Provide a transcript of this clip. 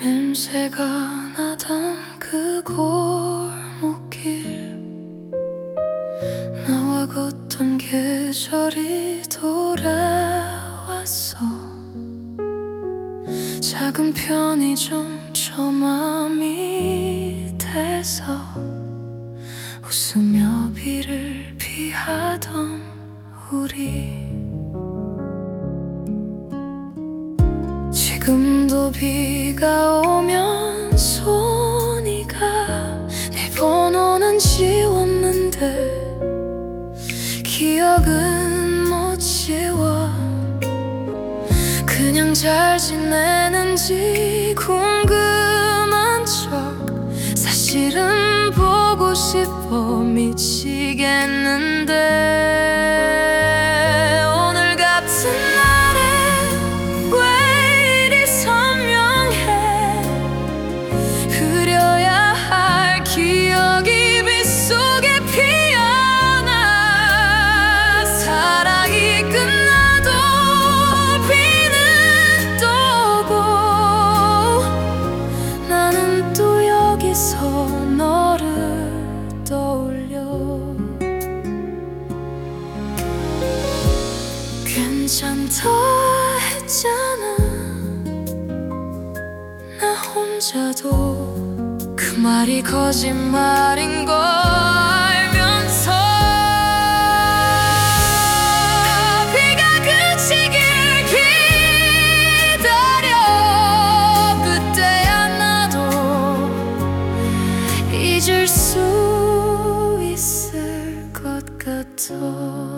냄새가 나던 그 골목길, 나와 걷던 계절이 돌아왔어. 작은 편의점 저 맘 밑에서 웃으며 비를 피하던 우리, 지금도 비가 오면 손이가 내 번호는 지웠는데 기억은 못 지워. 그냥 잘 지내는지 궁금한 척, 사실은 보고 싶어 미치겠는데 오늘 같은 날에 왜 이리 선명해. 흐려야 할 기억이 빗속에 피어나. 사랑이 끝나도 비는 또 오고 나는 또 여기서 너를 떠올려. 괜찮다 했잖아. 나 혼자도 그 말이 거짓말인 걸 알면서 비가 그치길 기다려. 그때야 나도 잊을 수 있을 것 같아.